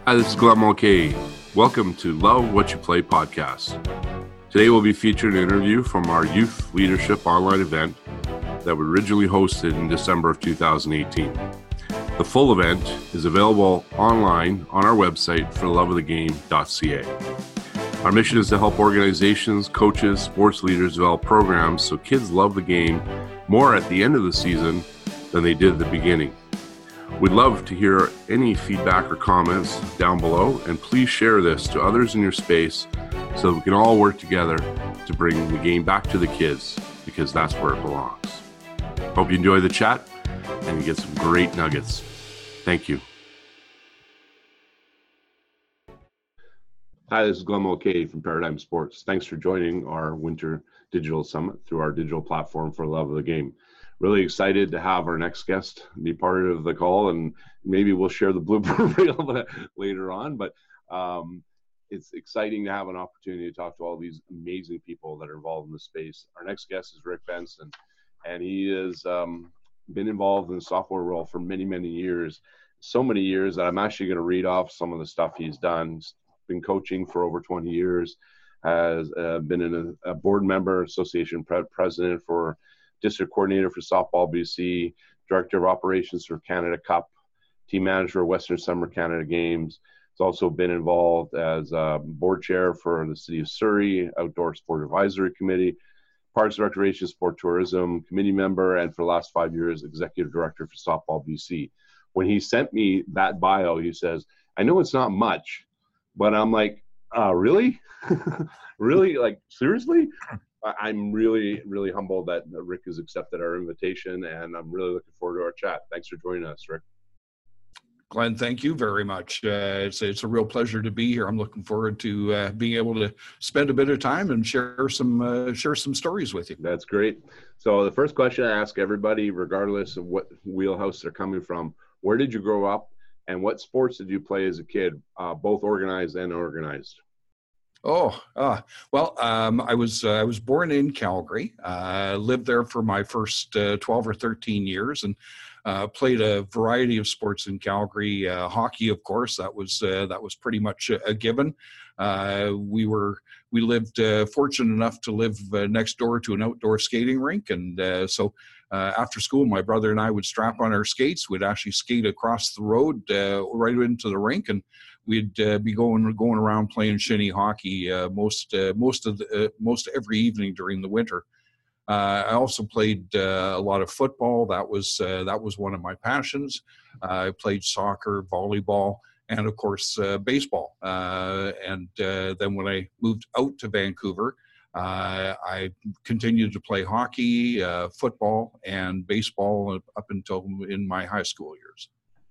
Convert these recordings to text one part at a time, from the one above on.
Hi, this is Glenn Mulcahy. Welcome to Love What You Play podcast. Today we'll be featuring an interview from our Youth Leadership online event that we originally hosted in December of 2018. The full event is available online on our website for loveofthegame.ca. Our mission is to help organizations, coaches, sports leaders develop programs so kids love the game more at the end of the season than they did at the beginning. We'd love to hear any feedback or comments down below, and please share this to others in your space so that we can all work together to bring the game back to the kids, because that's where it belongs. Hope you enjoy the chat and you get some great nuggets. Thank you. Hi, this is Glenn Mulcahy from Paradigm Sports. Thanks for joining our Winter Digital Summit through our digital platform for Love of the Game. Really excited to have our next guest be part of the call, and maybe we'll share the blooper reel later on, but it's exciting to have an opportunity to talk to all these amazing people that are involved in the space. Our next guest is Rick Benson, and he has been involved in the software world for many, many years. So many years that I'm actually going to read off some of the stuff he's done. He's been coaching for over 20 years, has been a board member, association president for district coordinator for Softball BC, director of operations for Canada Cup, team manager of Western Summer Canada Games. He's also been involved as board chair for the City of Surrey, Outdoor Sport Advisory Committee, Parks and Recreation Sport Tourism Committee member, and for the last 5 years, executive director for Softball BC. When he sent me that bio, he says, I know it's not much, but I'm like, really? Really? Like, seriously? I'm really, really humbled that Rick has accepted our invitation, and I'm really looking forward to our chat. Thanks for joining us, Rick. Glenn, thank you very much. It's a real pleasure to be here. I'm looking forward to being able to spend a bit of time and share some stories with you. That's great. So the first question I ask everybody, regardless of what wheelhouse they're coming from, where did you grow up, and what sports did you play as a kid, both organized and unorganized? I was born in Calgary, lived there for my first 12 or 13 years, and played a variety of sports in Calgary. Hockey, of course, that was pretty much a given. We lived fortunate enough to live next door to an outdoor skating rink, and so after school, my brother and I would strap on our skates. We'd actually skate across the road right into the rink, and we'd be going around playing shinny hockey most every evening during the winter. I also played a lot of football. That was one of my passions. I played soccer, volleyball, and of course baseball. Then when I moved out to Vancouver, I continued to play hockey, football, and baseball up until in my high school years.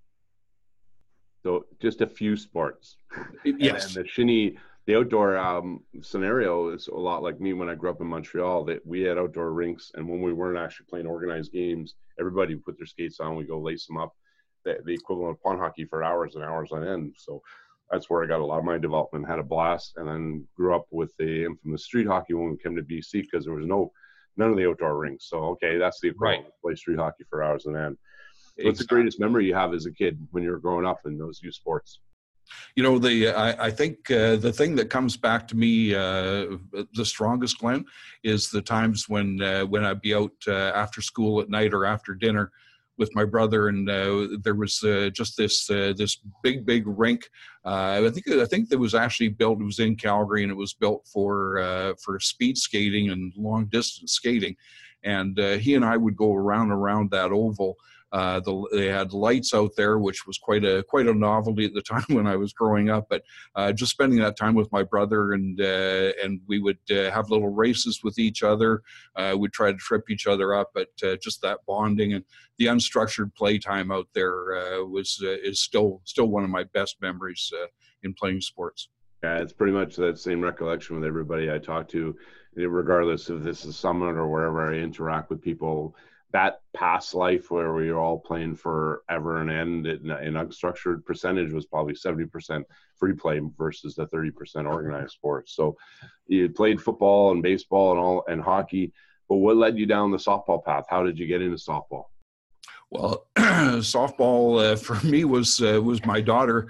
So just a few sports. Yes. And the outdoor scenario is a lot like me when I grew up in Montreal. That we had outdoor rinks, and when we weren't actually playing organized games, everybody would put their skates on. We go lace them up. The equivalent of pond hockey for hours and hours on end. So that's where I got a lot of my development. Had a blast, and then grew up with the infamous street hockey when we came to BC, because there was none of the outdoor rinks. So okay, that's the equivalent. Right. Play street hockey for hours on end. What's the greatest memory you have as a kid when you were growing up in those youth sports? You know, I think the thing that comes back to me the strongest, Glenn, is the times when I'd be out after school at night or after dinner with my brother, and there was just this big rink. I think that was actually built. It was in Calgary, and it was built for speed skating and long distance skating. And he and I would go around that oval. They had lights out there, which was quite a novelty at the time when I was growing up. But just spending that time with my brother, and we would have little races with each other. We'd try to trip each other up, but just that bonding and the unstructured playtime out there is still one of my best memories in playing sports. Yeah, it's pretty much that same recollection with everybody I talk to, regardless if this is Summit or wherever I interact with people. That past life where we were all playing forever and end in unstructured percentage was probably 70% free play versus the 30% organized sports. So you played football and baseball and hockey, but what led you down the softball path? How did you get into softball? Well, softball for me was my daughter.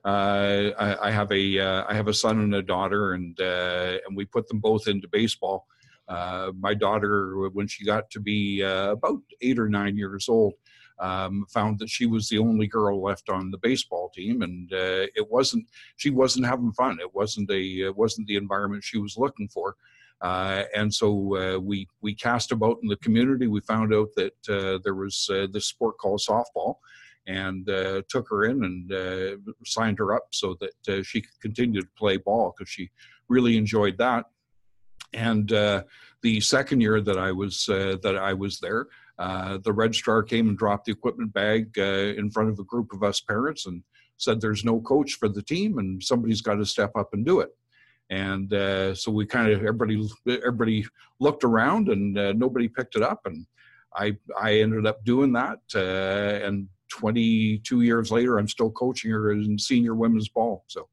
I have a son and a daughter, and we put them both into baseball. My daughter, when she got to be about 8 or 9 years old, found that she was the only girl left on the baseball team, and she wasn't having fun. It wasn't the environment she was looking for. And so we cast about in the community. We found out that there was this sport called softball, and took her in and signed her up so that she could continue to play ball because she really enjoyed that. And the second year that I was there, the registrar came and dropped the equipment bag in front of a group of us parents and said, "There's no coach for the team, and somebody's got to step up and do it." And so we kind of everybody looked around, and nobody picked it up, and I ended up doing that. And 22 years later, I'm still coaching her in senior women's ball. So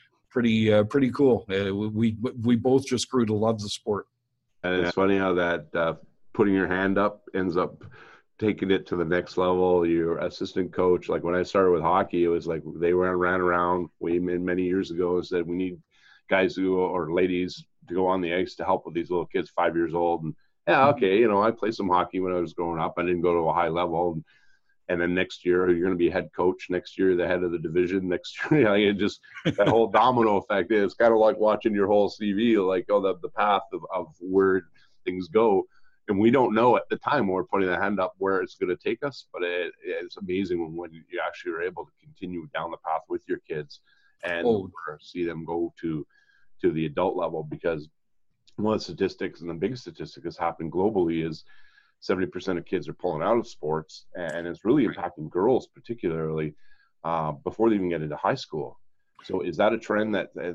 pretty cool. We both just grew to love the sport. And it's funny how that putting your hand up ends up taking it to the next level. Your assistant coach, like when I started with hockey, it was like they ran around many years ago and said, we need guys or ladies to go on the ice to help with these little kids 5 years old. And yeah, okay, I played some hockey when I was growing up. I didn't go to a high level. And then next year you're going to be head coach. Next year, the head of the division. Next year, it just that whole domino effect. It's kind of like watching your whole CV, like the path of where things go. And we don't know at the time when we're putting the hand up where it's going to take us. But it's amazing when you actually are able to continue down the path with your kids and see them go to the adult level. Because one of the statistics, and the biggest statistic that's happened globally, is 70% of kids are pulling out of sports, and it's really impacting girls particularly before they even get into high school. So is that a trend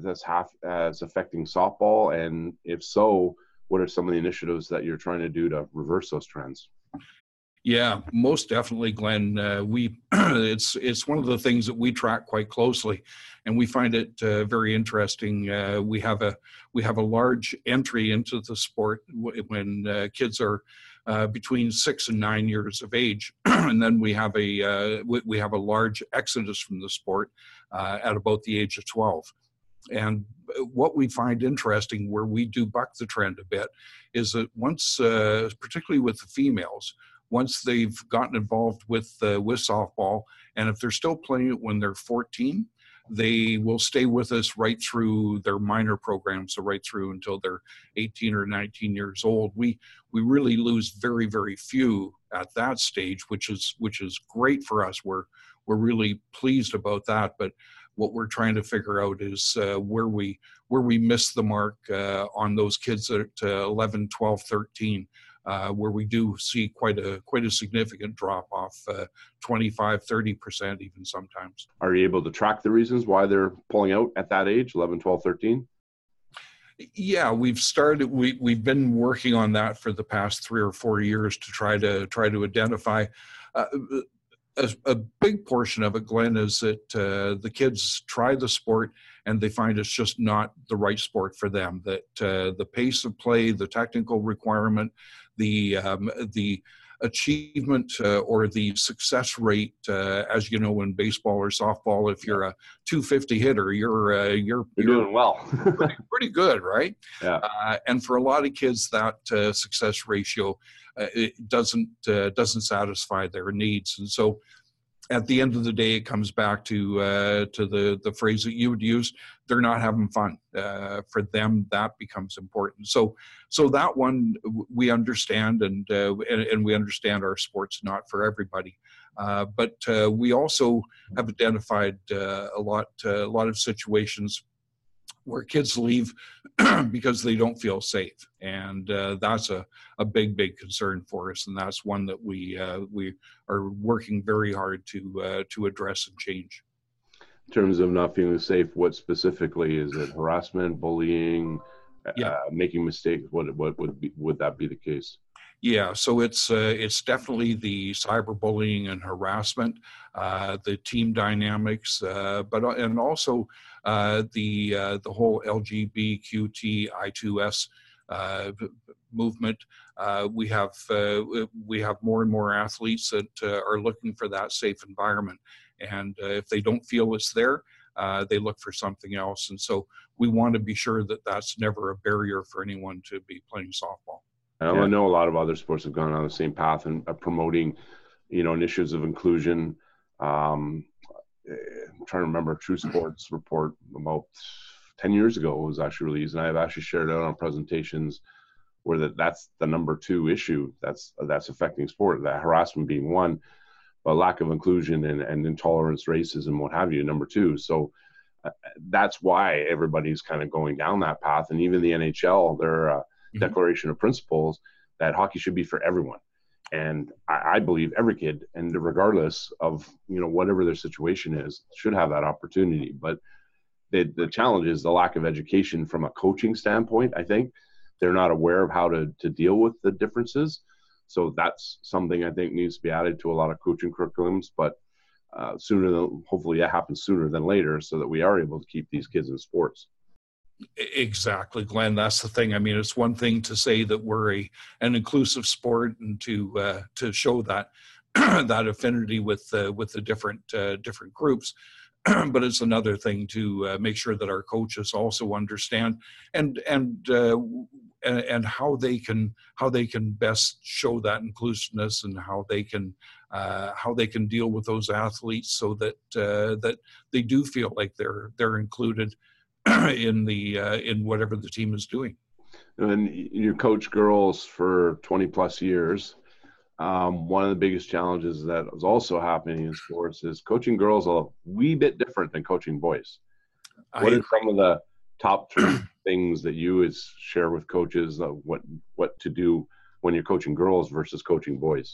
that's affecting softball? And if so, what are some of the initiatives that you're trying to do to reverse those trends? Yeah, most definitely, Glenn. It's one of the things that we track quite closely, and we find it very interesting. We have a large entry into the sport when kids are between 6 and 9 years of age, and then we have a large exodus from the sport at about the age of 12. And what we find interesting, where we do buck the trend a bit, is that once, particularly with the females, once they've gotten involved with softball, and if they're still playing it when they're 14, they will stay with us right through their minor program, so right through until they're 18 or 19 years old. We really lose very, very few at that stage, which is great for us. We're really pleased about that. But what we're trying to figure out is where we miss the mark on those kids at 11, 12, 13. Where we do see quite a significant drop off, 25, 30% even sometimes. Are you able to track the reasons why they're pulling out at that age, 11, 12, 13? Yeah, we've been working on that for the past 3 or 4 years to try to identify. A big portion of it, Glenn, is that the kids try the sport and they find it's just not the right sport for them. That the pace of play, the technical requirement, the achievement or the success rate, as you know, in baseball or softball, if you're a 250 hitter, you're doing well, pretty good, right? Yeah. And for a lot of kids, that success ratio it doesn't satisfy their needs, and so at the end of the day, it comes back to the phrase that you would use: they're not having fun. For them, that becomes important. So that one we understand, and we understand our sport's not for everybody. But we also have identified a lot of situations where kids leave because they don't feel safe, and that's a big concern for us, and that's one that we are working very hard to address and change. In terms of not feeling safe, what specifically is it? Harassment, bullying, making mistakes? What would that be the case? Yeah, so it's definitely the cyberbullying and harassment, the team dynamics, and also the whole LGBTQI2S movement. We have more and more athletes that are looking for that safe environment, and if they don't feel it's there, they look for something else. And so we want to be sure that that's never a barrier for anyone to be playing softball. I know a lot of other sports have gone on the same path and promoting, initiatives of inclusion. I'm trying to remember a True Sports report about 10 years ago was actually released, and I've actually shared it on presentations where that's the number 2 issue that's affecting sport, that harassment being one, but lack of inclusion and intolerance, racism, what have you, number 2. So that's why everybody's kind of going down that path. And even the NHL, their declaration of principles that hockey should be for everyone. And I believe every kid, and regardless of, whatever their situation is, should have that opportunity. But the challenge is the lack of education from a coaching standpoint. I think they're not aware of how to deal with the differences. So that's something I think needs to be added to a lot of coaching curriculums, but hopefully that happens sooner than later so that we are able to keep these kids in sports. Exactly, Glenn. That's the thing. I mean, it's one thing to say that we're an inclusive sport and to show that that affinity with the different groups, but it's another thing to make sure that our coaches also understand and how they can best show that inclusiveness, and how they can deal with those athletes so that that they do feel like they're included in whatever the team is doing. And you coach girls for 20 plus years. One of the biggest challenges that is also happening in sports is coaching girls a wee bit different than coaching boys. What are some of the top 3 things that you would share with coaches of what to do when you're coaching girls versus coaching boys?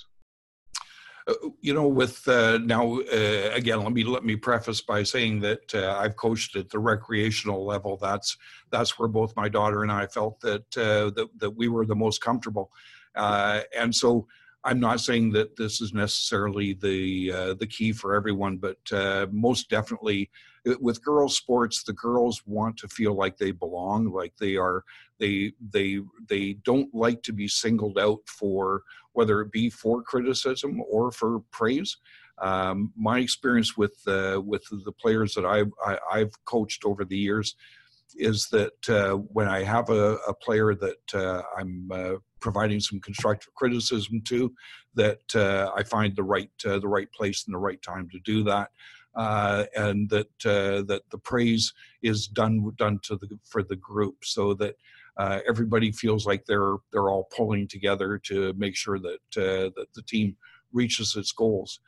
With now, again, let me preface by saying that I've coached at the recreational level. That's where both my daughter and I felt that we were the most comfortable, and so I'm not saying that this is necessarily the key for everyone, but most definitely with girls sports, the girls want to feel like they belong, like they don't like to be singled out for, whether it be for criticism or for praise. My experience with the players that I've coached over the years is that when I have a player that I'm providing some constructive criticism to, that I find the right place and the right time to do that, and that the praise is done for the group, so that everybody feels like they're all pulling together to make sure that that the team reaches its goals.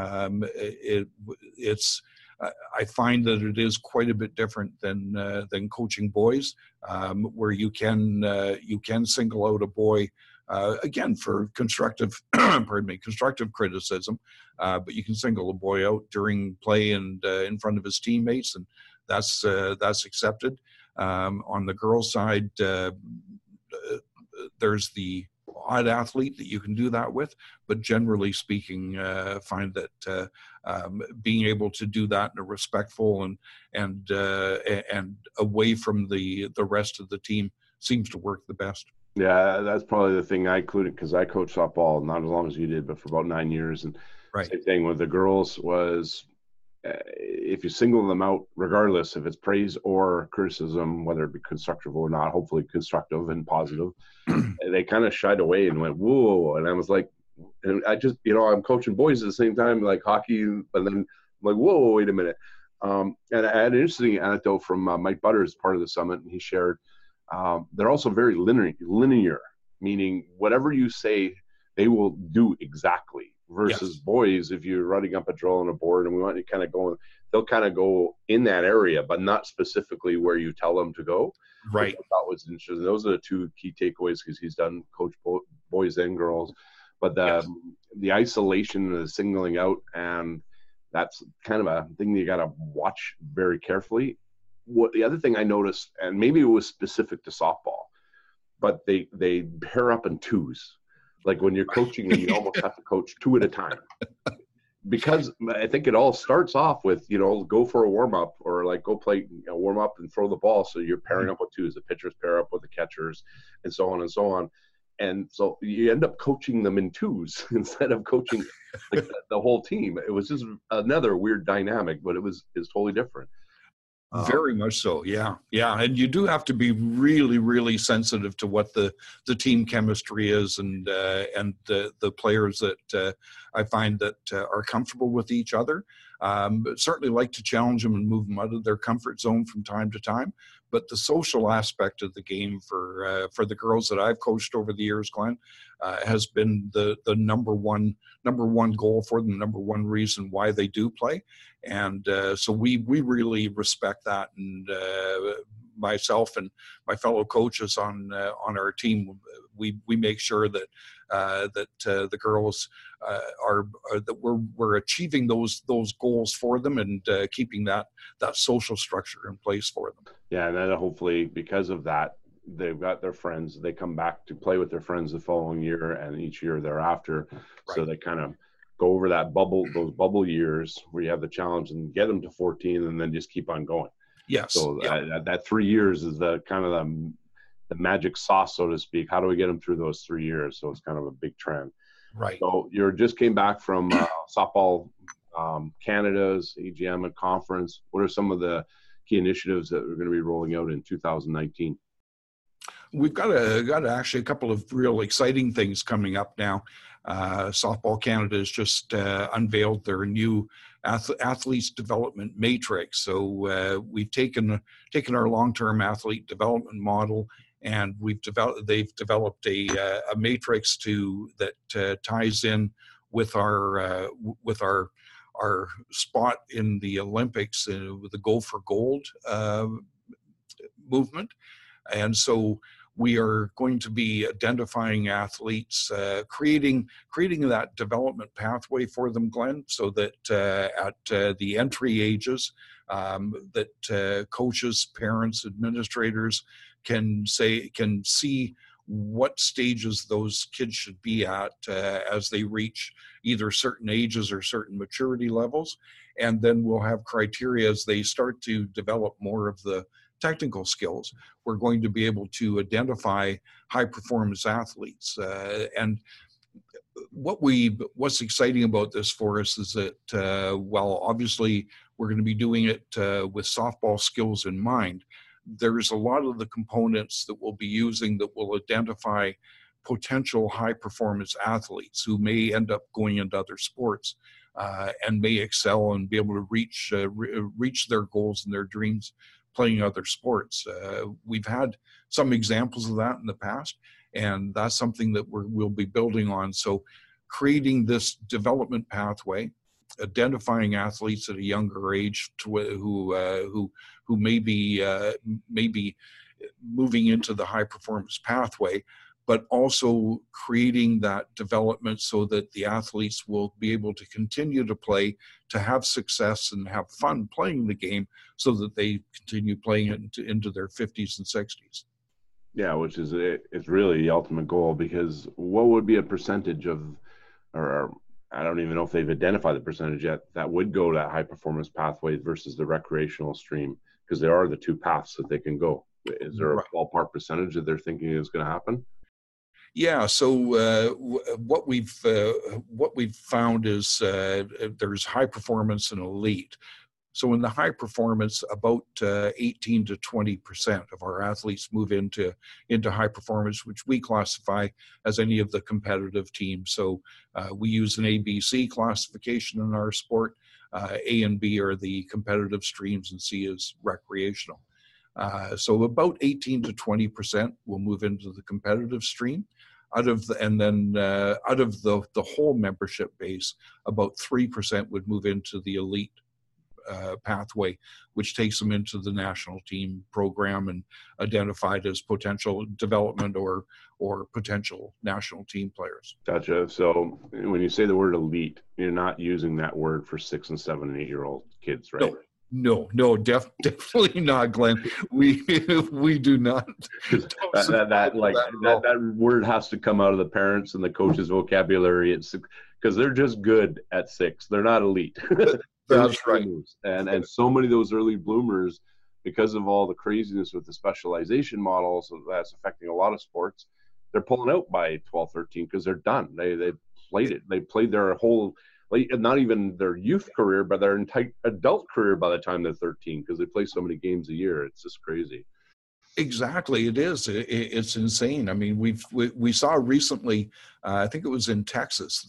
I find that it is quite a bit different than coaching boys, where you can single out a boy again for constructive constructive criticism, but you can single a boy out during play and in front of his teammates, and that's accepted. On the girls' side, there's the odd athlete that you can do that with, but generally speaking, find that being able to do that in a respectful and away from the rest of the team seems to work the best. Yeah, that's probably the thing I included, because I coached softball not as long as you did, but for about 9 years. And same thing with the girls was, if you single them out, regardless if it's praise or criticism, whether it be constructive or not, hopefully constructive and positive, they kind of shied away and went, whoa. And I was like, and I just, I'm coaching boys at the same time, like hockey, but then I'm like, whoa, wait a minute. And I had an interesting anecdote from Mike Butters, part of the summit, and he shared, they're also very linear, meaning whatever you say, they will do exactly. Versus boys, if you're running up a drill on a board and we want you kind of going, they'll kind of go in that area, but not specifically where you tell them to go. Right. I thought was interesting. Those are the 2 key takeaways, because he's done coach boys and girls. But the isolation and the singling out, and that's kind of a thing that you got to watch very carefully. What the other thing I noticed, and maybe it was specific to softball, but they pair up in 2s. Like when you're coaching, and you almost have to coach 2 at a time, because I think it all starts off with, go for a warm up, or like go play, warm up and throw the ball. So you're pairing up with 2s. The pitchers pair up with the catchers, and so on and so on. and so you end up coaching them in twos instead of coaching like the whole team. It was just another weird dynamic, but it's totally different. Very much so. Yeah. Yeah. And you do have to be really, really sensitive to what the team chemistry is, and the players that I find that are comfortable with each other. But certainly like to challenge them and move them out of their comfort zone from time to time. But the social aspect of the game for the girls that I've coached over the years, Glenn, has been the number one goal for them, number one reason why they do play. And so we really respect that, and myself and my fellow coaches on our team, we make sure that the girls are that we're achieving those goals for them, and keeping that social structure in place for them. Yeah, and then hopefully because of that, they've got their friends. They come back to play with their friends the following year and each year thereafter. Right. So they kind of go over those bubble years where you have the challenge and get them to 14 and then just keep on going. Yes. So that 3 years is the kind of the magic sauce, so to speak. How do we get them through those 3 years? So it's kind of a big trend. Right. So you just came back from Softball Canada's AGM and conference. What are some of the key initiatives that we're going to be rolling out in 2019? We've got actually a couple of real exciting things coming up now. Softball Canada has just unveiled their new athletes development matrix. So we've taken our long-term athlete development model, and they've developed a matrix that ties in with our spot in the Olympics with the Go for Gold movement. And so we are going to be identifying athletes, creating that development pathway for them, Glenn, so that at the entry ages, that coaches, parents, administrators can see what stages those kids should be at as they reach either certain ages or certain maturity levels. And then we'll have criteria as they start to develop more of the technical skills. We're going to be able to identify high performance athletes. And what's exciting about this for us is that, while obviously we're going to be doing it with softball skills in mind, there's a lot of the components that we'll be using that will identify potential high performance athletes who may end up going into other sports and may excel and be able to reach their goals and their dreams playing other sports. We've had some examples of that in the past, and that's something that we'll be building on. So creating this development pathway, identifying athletes at a younger age who may be moving into the high performance pathway, but also creating that development so that the athletes will be able to continue to play, to have success and have fun playing the game, so that they continue playing it into their 50s and 60s. Yeah, which is it's really the ultimate goal, because what would be a percentage of, or I don't even know if they've identified the percentage yet, that would go to that high performance pathway versus the recreational stream, because there are the two paths that they can go. Is there a ballpark percentage that they're thinking is going to happen? Yeah, so what we've found is there's high performance and elite. So in the high performance, about 18 to 20% of our athletes move into high performance, which we classify as any of the competitive teams. So we use an ABC classification in our sport. A and B are the competitive streams, and C is recreational. So about 18 to 20% will move into the competitive stream. Out of the whole membership base, about 3% would move into the elite pathway, which takes them into the national team program and identified as potential development or potential national team players. Gotcha. So when you say the word elite, you're not using that word for 6 and 7 and 8-year-old kids, right? No, definitely not, Glenn. We do not. That word has to come out of the parents and the coaches' vocabulary. It's because they're just good at 6. They're not elite. That's right. And so many of those early bloomers, because of all the craziness with the specialization models, that's affecting a lot of sports. they're pulling out by 12, 13 because they're done. They played it. They played their whole, like, not even their youth career, but their entire adult career by the time they're 13 because they play so many games a year. It's just crazy. Exactly, it is. It's insane. I mean, we saw recently. I think it was in Texas.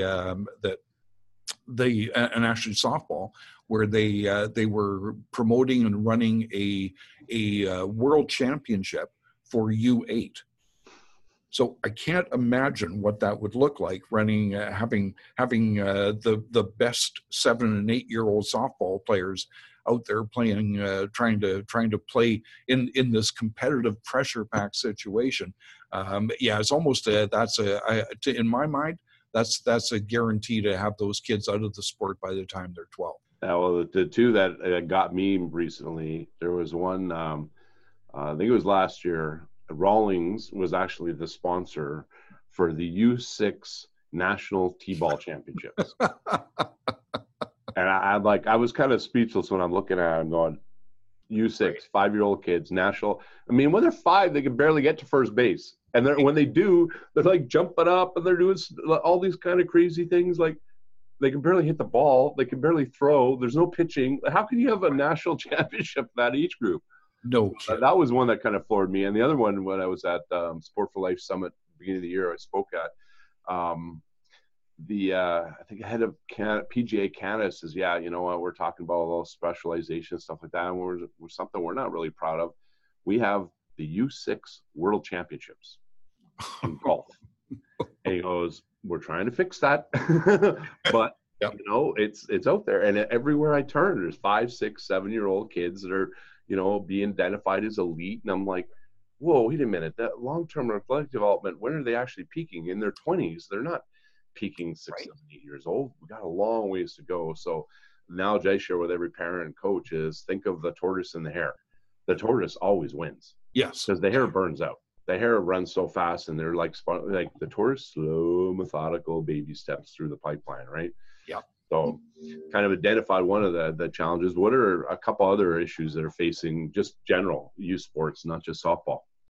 And actually softball, where they were promoting and running a world championship for U8. So I can't imagine what that would look like running, having the best 7 and 8 year old softball players out there playing, trying to play in this competitive pressure packed situation. Yeah, it's almost in my mind, that's a guarantee to have those kids out of the sport by the time they're 12. Well, the two that got me recently, there was one, I think it was last year. Rawlings was actually the sponsor for the U6 National T-Ball Championships. And I was kind of speechless when I'm looking at it and going, U6, 5-year-old kids, national. I mean, when they're 5, they can barely get to first base. And when they do, they're like jumping up and they're doing all these kind of crazy things. Like, they can barely hit the ball. They can barely throw. There's no pitching. How can you have a national championship in that age group? No kidding. That was one that kind of floored me. And the other one, when I was at Sport for Life Summit beginning of the year, I spoke at, I think head of PGA Canada says, yeah, you know what, we're talking about all specialization stuff like that, and we're something we're not really proud of. We have the U6 World Championships in golf. And he goes, we're trying to fix that. But yep. You know, it's out there, and everywhere I turn, there's 5, 6, 7-year-old kids that are, you know, being identified as elite. And I'm like, whoa, wait a minute, that long-term athletic development, when are they actually peaking? In their 20s. They're not peaking 6, 7, 8 years old. We got a long ways to go. So the analogy I share with every parent and coach is, think of the tortoise and the hare. The tortoise always wins. Yes. Because the hare burns out. The hare runs so fast, and they're like the tortoise, slow, methodical baby steps through the pipeline, right? Yeah. So kind of identified one of the challenges. What are a couple other issues that are facing just general youth sports, not just softball?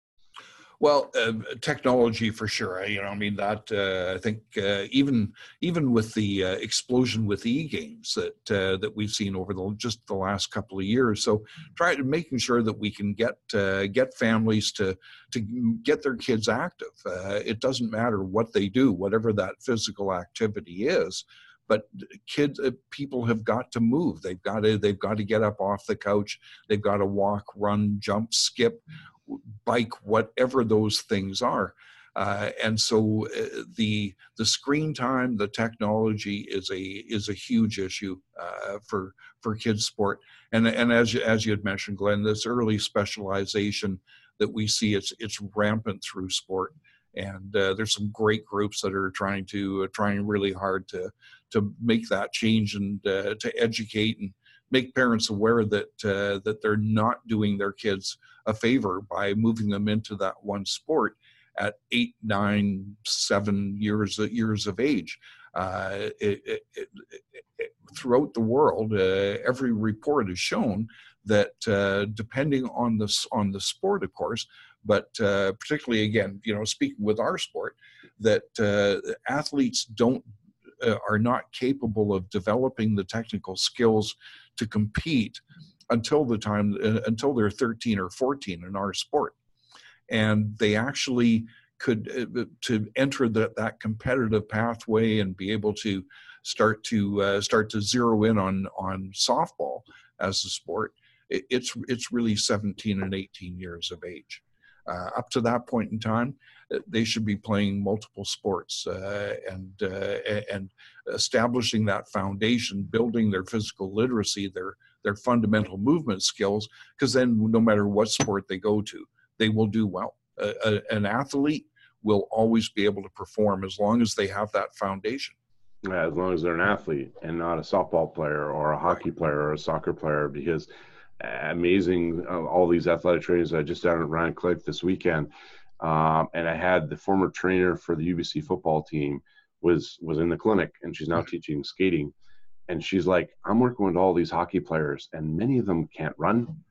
Well, technology for sure. You know, I mean, that I think even with the explosion with e-games that we've seen over just the last couple of years. So, making sure that we can get families to get their kids active. It doesn't matter what they do, whatever that physical activity is. But people have got to move. They've got to get up off the couch. They've got to walk, run, jump, skip, bike, whatever those things are. And so the screen time, the technology is a huge issue for kids sport. And as you had mentioned, Glenn, this early specialization that we see, it's rampant through sport. And there's some great groups that are trying really hard to make that change and to educate and make parents aware that they're not doing their kids a favor by moving them into that one sport at 8, 9, 7 years of age. Throughout the world, every report has shown that depending on the sport, of course, but particularly, again, you know, speaking with our sport, that athletes are not capable of developing the technical skills to compete until they're 13 or 14 in our sport. And they actually could to enter that competitive pathway and be able to start to zero in on softball as a sport. It's really 17 and 18 years of age. Up to that point in time, they should be playing multiple sports and establishing that foundation, building their physical literacy, their fundamental movement skills, because then no matter what sport they go to, they will do well. An athlete will always be able to perform as long as they have that foundation. Yeah, as long as they're an athlete and not a softball player or a hockey player or a soccer player, because amazing all these athletic trainers I just down at Ryan Cliff this weekend, and I had the former trainer for the UBC football team was in the clinic, and she's now teaching skating, and she's like, I'm working with all these hockey players, and many of them can't run,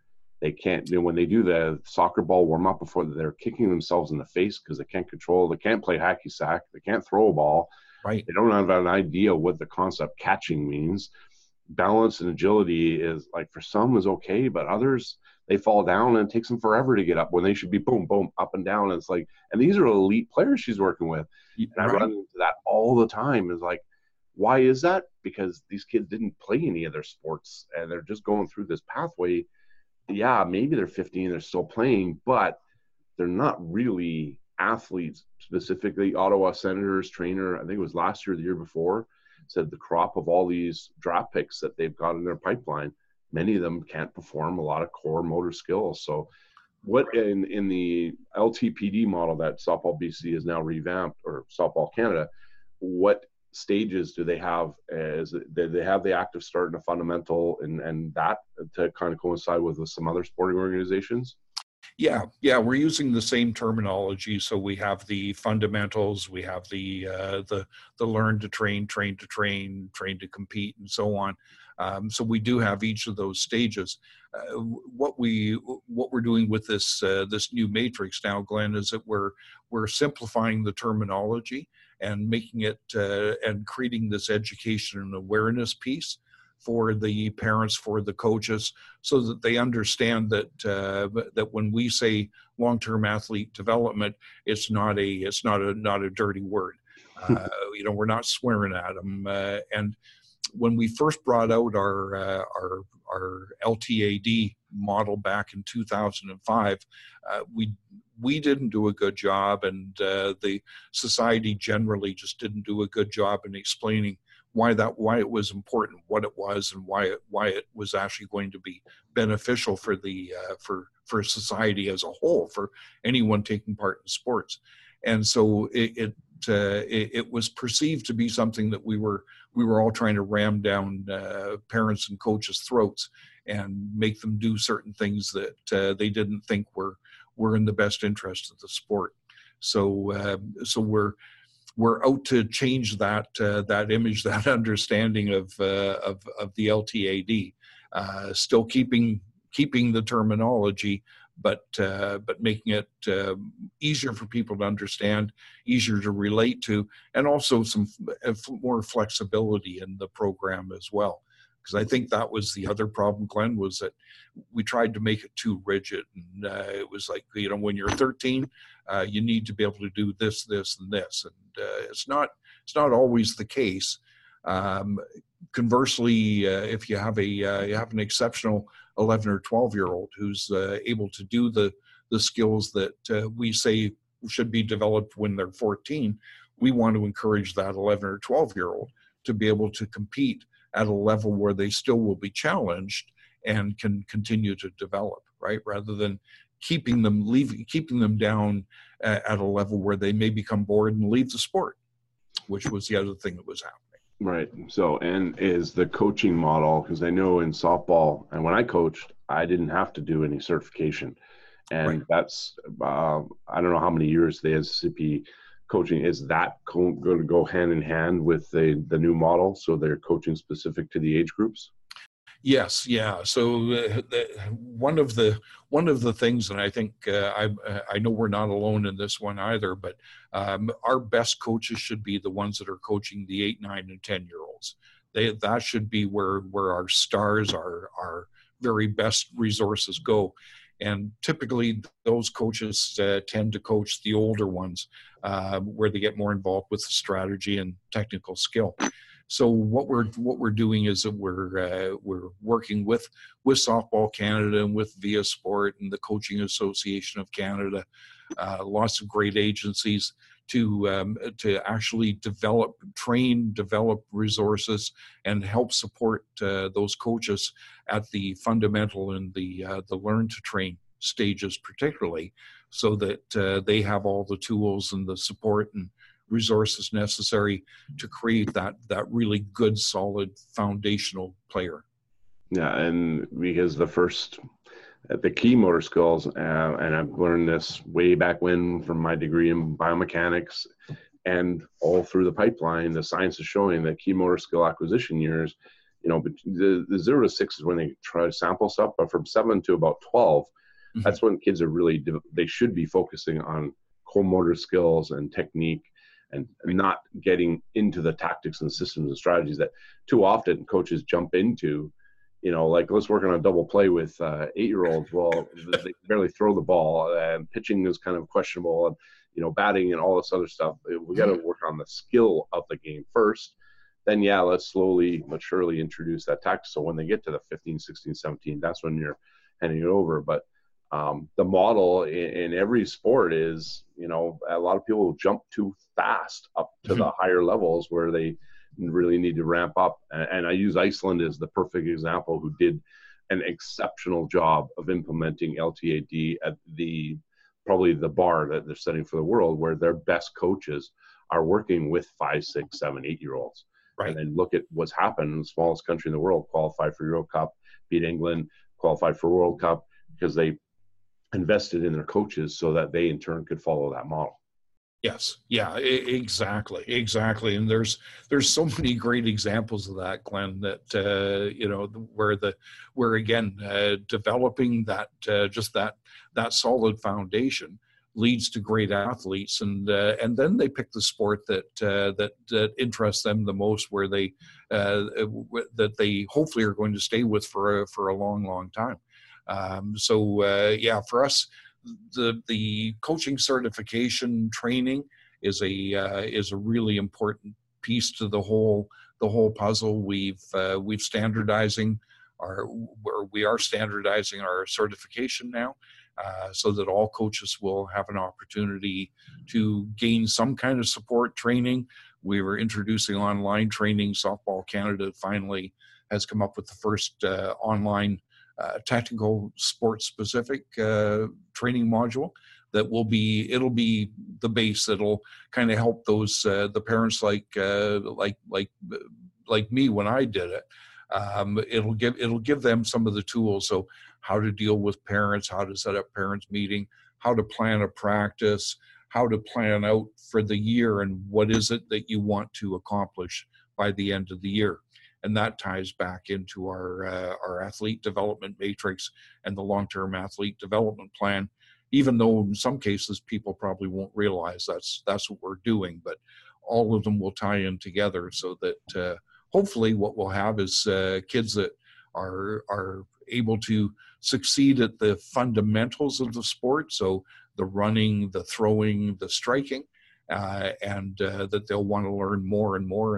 They can't, when they do the soccer ball warm up before, they're kicking themselves in the face because they can't control, they can't play hacky sack, they can't throw a ball. Right. They don't have an idea what the concept catching means. Balance and agility is like, for some is okay, but others, they fall down and it takes them forever to get up when they should be boom, boom, up and down. And it's like, and these are elite players she's working with. And I run into that all the time. Is like, why is that? Because these kids didn't play any other sports and they're just going through this pathway. Yeah, maybe they're 15, they're still playing, but they're not really athletes. Specifically, Ottawa Senators trainer, I think it was last year or the year before, said the crop of all these draft picks that they've got in their pipeline, many of them can't perform a lot of core motor skills. So what in the LTPD model that Softball BC is now revamped, or Softball Canada, what stages do they have? Do they have the active start and a fundamental and that to kind of coincide with some other sporting organizations? Yeah, we're using the same terminology. So we have the fundamentals, we have the learn to train, train to train, train to compete, and so on. So we do have each of those stages. What we're doing with this new matrix now, Glenn, is that we're simplifying the terminology and making it and creating this education and awareness piece for the parents, for the coaches, so that they understand that that when we say long-term athlete development, it's not a dirty word. We're not swearing at them. And when we first brought out our LTAD model back in 2005, we didn't do a good job, and the society generally just didn't do a good job in explaining why it was important, what it was, and why it was actually going to be beneficial for the for society as a whole, for anyone taking part in sports. And so it was perceived to be something that we were all trying to ram down parents and coaches' throats and make them do certain things that they didn't think were in the best interest of the sport. So we're out to change that image, that understanding of the LTAD, still keeping the terminology, but making it easier for people to understand, easier to relate to, and also some more flexibility in the program as well. Because I think that was the other problem, Glenn, was that we tried to make it too rigid. And it was like, when you're 13, you need to be able to do this, this, and this. And it's not always the case. Conversely, if you have an exceptional 11 or 12-year-old who's able to do the skills that we say should be developed when they're 14, we want to encourage that 11 or 12-year-old to be able to compete at a level where they still will be challenged and can continue to develop, right? Rather than keeping them down at a level where they may become bored and leave the sport, which was the other thing that was happening. Right. So, and is the coaching model, because I know in softball, and when I coached, I didn't have to do any certification. And right. That's, I don't know how many years the SCP coaching, is that going to go hand in hand with the new model? So they're coaching specific to the age groups? Yes, yeah. So one of the things, and I think I know we're not alone in this one either, but our best coaches should be the ones that are coaching the 8, 9, and 10-year-olds. That should be where our stars, our very best resources go. And typically those coaches tend to coach the older ones, where they get more involved with the strategy and technical skill. So what we're doing is that we're working with Softball Canada and with Via Sport and the Coaching Association of Canada, lots of great agencies to actually develop resources and help support those coaches at the fundamental and the learn to train stages, particularly, so that they have all the tools and the support and resources necessary to create that really good, solid, foundational player. Yeah, and because the key motor skills, and I've learned this way back when from my degree in biomechanics, and all through the pipeline, the science is showing that key motor skill acquisition years but the 0 to 6 is when they try to sample stuff, but from 7 to about 12, that's when kids are really, they should be focusing on core motor skills and technique, and not getting into the tactics and systems and strategies that too often coaches jump into. Like, let's work on a double play with 8-year-olds. Well, they barely throw the ball, and pitching is kind of questionable, and batting and all this other stuff. We got to work on the skill of the game first. Then, let's slowly but surely introduce that tactics. So when they get to the 15, 16, 17, that's when you're handing it over. But the model in every sport is, a lot of people jump too fast up to the higher levels where they really need to ramp up. And I use Iceland as the perfect example, who did an exceptional job of implementing LTAD at probably the bar that they're setting for the world, where their best coaches are working with 5, 6, 7, 8-year-olds. Right. And then look at what's happened. The smallest country in the world qualified for Euro Cup, beat England, qualified for World Cup, because they invested in their coaches so that they in turn could follow that model. Yes. Yeah, exactly. And there's so many great examples of that, Glenn, that, where again, developing that, just that solid foundation leads to great athletes. And then they pick the sport that interests them the most, where that they hopefully are going to stay with for a long, long time. For us, the coaching certification training is a really important piece to the whole puzzle. We are standardizing our certification now, so that all coaches will have an opportunity to gain some kind of support training. We were introducing online training. Softball Canada finally has come up with the first online technical sports specific training module that it'll be the base that'll kind of help those the parents like me when I did it. It'll give them some of the tools. So how to deal with parents, how to set up parents meeting, how to plan a practice, how to plan out for the year, and what is it that you want to accomplish by the end of the year. And that ties back into our athlete development matrix and the long-term athlete development plan, even though in some cases people probably won't realize that's what we're doing, but all of them will tie in together, so that hopefully what we'll have is kids that are able to succeed at the fundamentals of the sport, so the running, the throwing, the striking, and that they'll want to learn more and more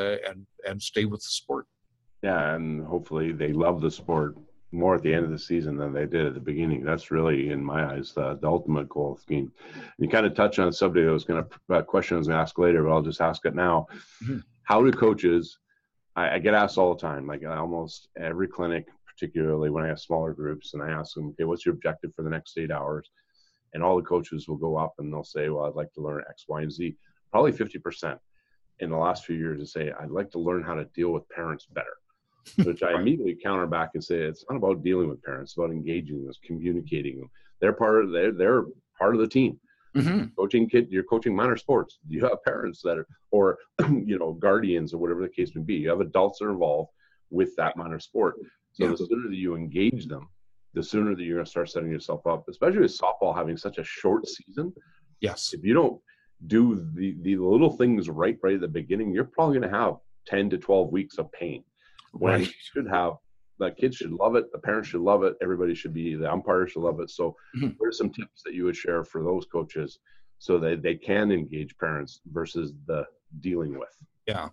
and stay with the sport. Yeah, and hopefully they love the sport more at the end of the season than they did at the beginning. That's really, in my eyes, the ultimate goal of the game. You kind of touched on a subject question I was going to ask later, but I'll just ask it now. Mm-hmm. How do coaches, I get asked all the time, like almost every clinic, particularly when I have smaller groups, and I ask them, okay, what's your objective for the next 8 hours? And all the coaches will go up and they'll say, well, I'd like to learn X, Y, and Z. Probably 50% in the last few years to say, I'd like to learn how to deal with parents better. Which I immediately counter back and say, it's not about dealing with parents, it's about engaging them, communicating them. They're part of the team. Mm-hmm. You're coaching minor sports. You have parents that are, or guardians or whatever the case may be. You have adults that are involved with that minor sport. So the sooner that you engage them, the sooner that you're going to start setting yourself up, especially with softball having such a short season. Yes. If you don't do the little things right at the beginning, you're probably going to have 10 to 12 weeks of pain. When you should have, the kids should love it, the parents should love it, everybody should be, the umpires should love it. So what are some tips that you would share for those coaches so that they can engage parents versus the dealing with? Yeah.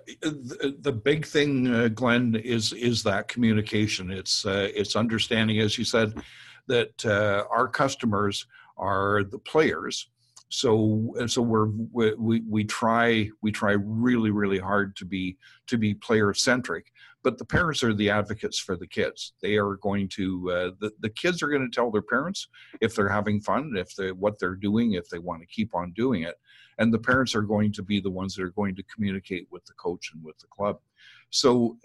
The big thing, Glenn, is that communication. It's understanding, as you said, that our customers are the players. So we try really, really hard to be player centric, but the parents are the advocates for the kids. They are going to the kids are going to tell their parents if they're having fun, what they're doing, if they want to keep on doing it. And the parents are going to be the ones that are going to communicate with the coach and with the club. So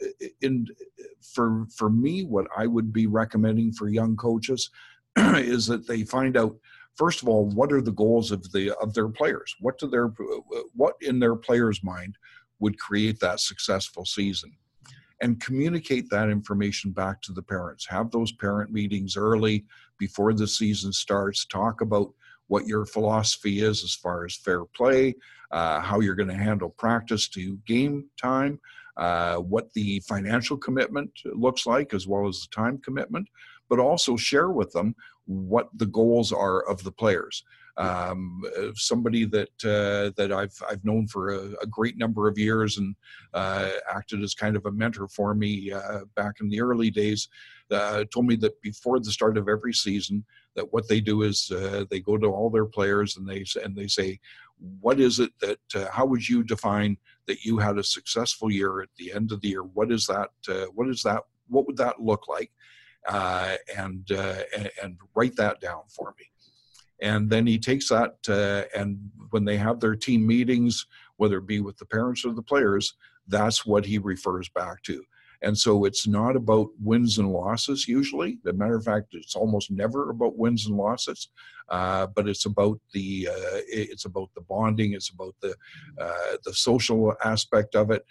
for me, what I would be recommending for young coaches is that they find out, first of all, what are the goals of their players? What in their players' mind would create that successful season? and communicate that information back to the parents. Have those parent meetings early before the season starts. Talk about what your philosophy is as far as fair play, how you're going to handle practice to game time, what the financial commitment looks like, as well as the time commitment, but also share with them what the goals are of the players. Somebody that I've known for a great number of years and acted as kind of a mentor for me back in the early days, told me that before the start of every season, that what they do is they go to all their players and they say, what is it that how would you define that you had a successful year at the end of the year? What is that? What would that look like? And write that down for me. And then he takes that, and when they have their team meetings, whether it be with the parents or the players, that's what he refers back to. And so it's not about wins and losses usually. As a matter of fact, it's almost never about wins and losses, but it's about the bonding. It's about the social aspect of it.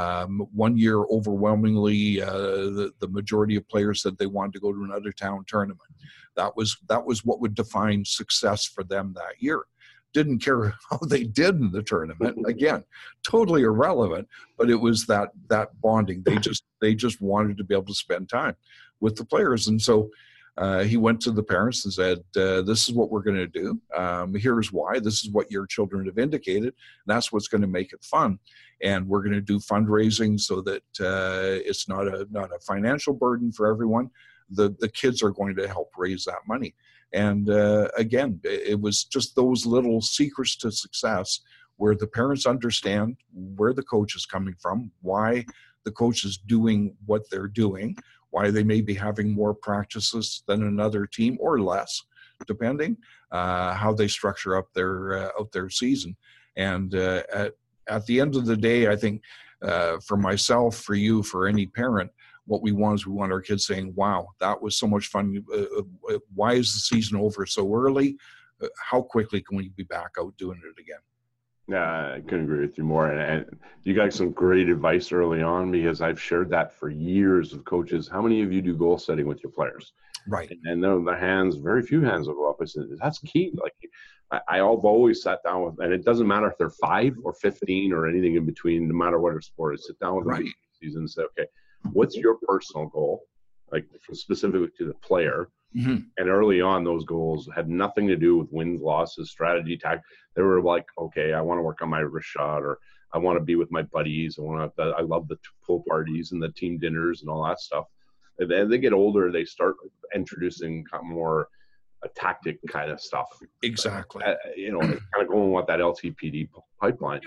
1 year, overwhelmingly, the majority of players said they wanted to go to another town tournament. That was what would define success for them that year. Didn't care how they did in the tournament. Again, totally irrelevant. But it was that bonding. They just wanted to be able to spend time with the players, and so he went to the parents and said, "This is what we're going to do. Here's why. This is what your children have indicated. And that's what's going to make it fun. And we're going to do fundraising so that it's not a financial burden for everyone. The kids are going to help raise that money." And again, it was just those little secrets to success where the parents understand where the coach is coming from, why the coach is doing what they're doing, why they may be having more practices than another team or less, depending how they structure up their season. And at the end of the day, I think for myself, for you, for any parent, what we want is we want our kids saying, wow, that was so much fun. Why is the season over so early? How quickly can we be back out doing it again? Yeah, I couldn't agree with you more. And you got some great advice early on, because I've shared that for years with coaches. How many of you do goal setting with your players? Right. And then very few hands will go up. I said, that's key. Like I've always sat down with, and it doesn't matter if they're 5 or 15 or anything in between, no matter what sport is, sit down with them season and say, okay, what's your personal goal? Like specifically to the player. Mm-hmm. And early on, those goals had nothing to do with wins, losses, strategy, tactic. They were like, okay, I want to work on my wrist shot, or I want to be with my buddies. I love the pool parties and the team dinners and all that stuff. And as they get older, they start introducing more tactic kind of stuff. Exactly. It's kind of going with that LTPD pipeline.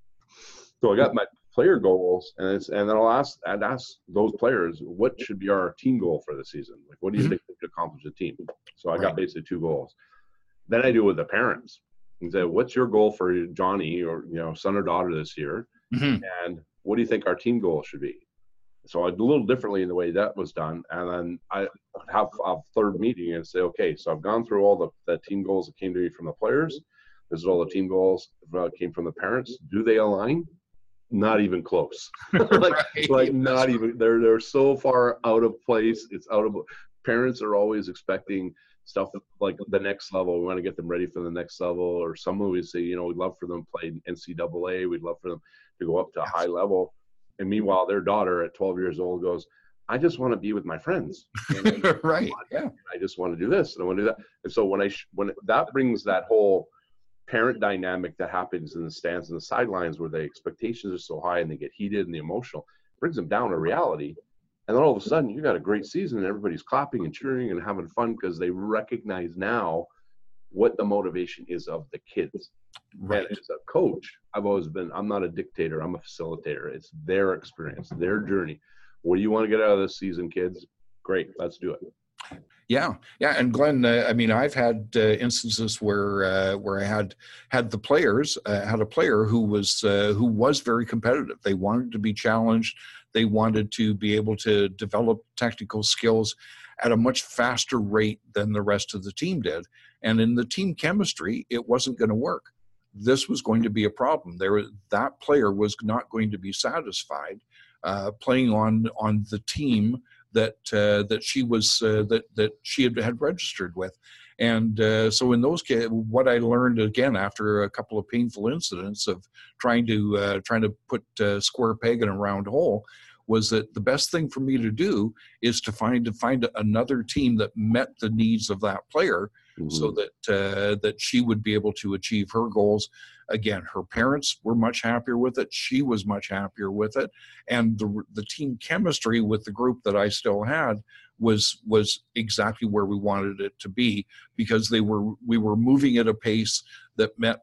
So I got my player goals, and then I'd ask those players, what should be our team goal for the season? Like, what do you think to accomplish the team? So I got basically 2 goals. Then I do it with the parents and say, what's your goal for Johnny or son or daughter this year? Mm-hmm. And what do you think our team goal should be? So I do a little differently in the way that was done. And then I have a third meeting and say, okay, so I've gone through all the team goals that came to me from the players. This is all the team goals that came from the parents. Do they align? Not even close. Not even. They're so far out of place. It's out of. Parents are always expecting stuff like the next level. We want to get them ready for the next level. Or some of we say, we'd love for them to play NCAA. We'd love for them to go up to a high level. And meanwhile, their daughter at 12 years old goes, I just want to be with my friends. Right. Yeah. I just want to do this and I want to do that. And so when that brings that whole parent dynamic that happens in the stands and the sidelines where the expectations are so high and they get heated and the emotional, brings them down to reality. And then all of a sudden you got a great season and everybody's clapping and cheering and having fun because they recognize now what the motivation is of the kids. Right. And as a coach, I'm not a dictator, I'm a facilitator. It's their experience, their journey. What do you want to get out of this season, kids? Great, let's do it. Yeah. And Glenn, I've had instances where I had the players, had a player who was very competitive. They wanted to be challenged. They wanted to be able to develop technical skills at a much faster rate than the rest of the team did. And in the team chemistry, it wasn't going to work. This was going to be a problem. That player was not going to be satisfied playing on the team that she was that she had registered with. And so in those cases, what I learned again after a couple of painful incidents of trying to put a square peg in a round hole was that the best thing for me to do is to find another team that met the needs of that player, so that she would be able to achieve her goals. Again, her parents were much happier with it. She was much happier with it, and the team chemistry with the group that I still had was exactly where we wanted it to be, because we were moving at a pace that met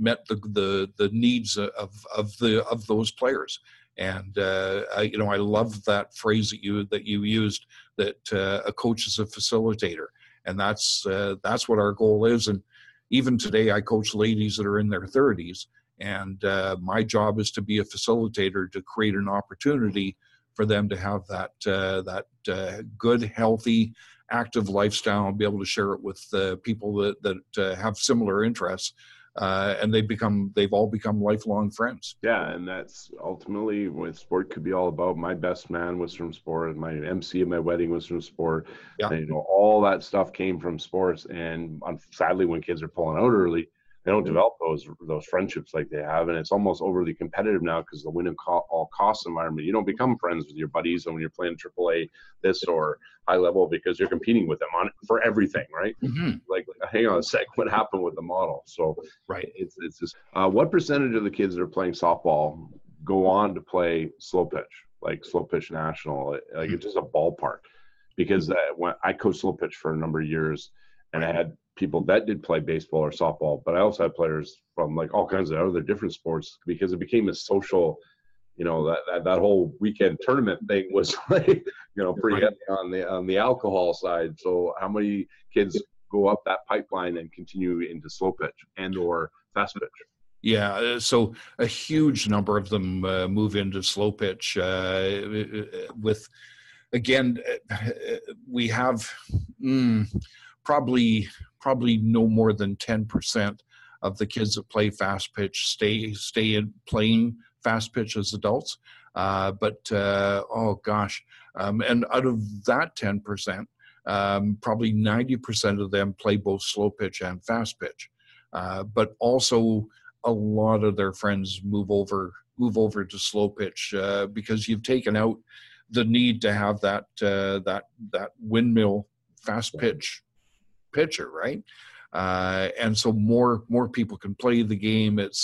the needs of those players. And I love that phrase that you used, that a coach is a facilitator, and that's what our goal is. And even today, I coach ladies that are in their 30s, and my job is to be a facilitator to create an opportunity for them to have that good, healthy, active lifestyle and be able to share it with people that have similar interests. And they've all become lifelong friends. Yeah, and that's ultimately what sport could be all about. My best man was from sport, and my MC at my wedding was from sport. Yeah. And, all that stuff came from sports. And sadly, when kids are pulling out early, they don't develop those friendships like they have, and it's almost overly competitive now because the win at all costs environment. You don't become friends with your buddies when you're playing AAA this or high level, because you're competing with them for everything, right? Mm-hmm. Like, hang on a sec, what happened with the model? So right, it's just what percentage of the kids that are playing softball go on to play slow pitch national? Like it's just a ballpark, because when I coached slow pitch for a number of years, and I had people that did play baseball or softball, but I also had players from like all kinds of other different sports, because it became a social, that whole weekend tournament thing was like, pretty heavy on the alcohol side. So how many kids go up that pipeline and continue into slow pitch and or fast pitch? Yeah, so a huge number of them move into slow pitch. With, again, we have probably no more than 10% of the kids that play fast pitch stay in playing fast pitch as adults. And out of that 10%, probably 90% of them play both slow pitch and fast pitch. But also a lot of their friends move over to slow pitch because you've taken out the need to have that windmill fast pitch pitcher, right? And so more people can play the game. It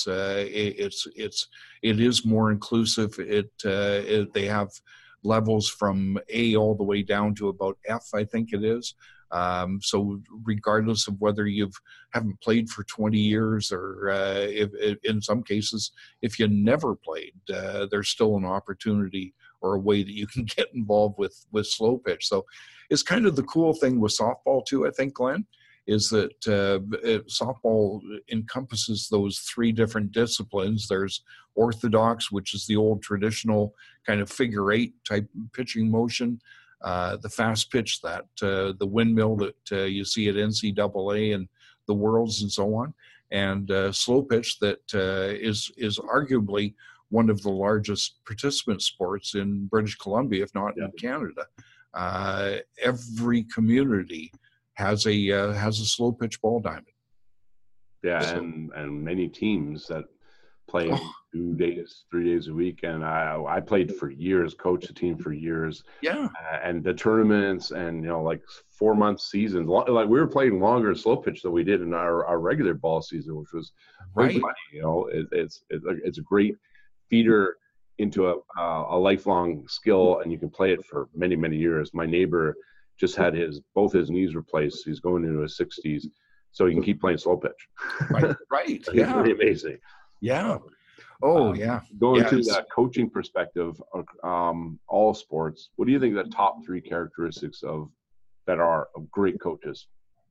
is more inclusive. They have levels from A all the way down to about F, I think it is. So regardless of whether you haven't played for 20 years or if in some cases, if you never played, there's still an opportunity or a way that you can get involved with slow pitch. So it's kind of the cool thing with softball too, I think, Glenn, is that softball encompasses those three different disciplines. There's orthodox, which is the old traditional kind of figure eight type pitching motion, the fast pitch, that the windmill that you see at NCAA and the Worlds and so on, and slow pitch that is arguably one of the largest participant sports in British Columbia, if not in Canada. Every community has a slow pitch ball diamond. Yeah, so, and many teams that play 2 days, 3 days a week. And I played for years, coached a team for years. Yeah. And the tournaments and, like 4 month seasons, like we were playing longer slow pitch than we did in our regular ball season, which was right. Funny. It's a great feeder into a lifelong skill, and you can play it for many, many years. My neighbor just had both his knees replaced. He's going into his 60s, so he can keep playing slow pitch. Right. It's pretty amazing. Yeah. Going to that coaching perspective, all sports, what do you think the top three characteristics that are of great coaches?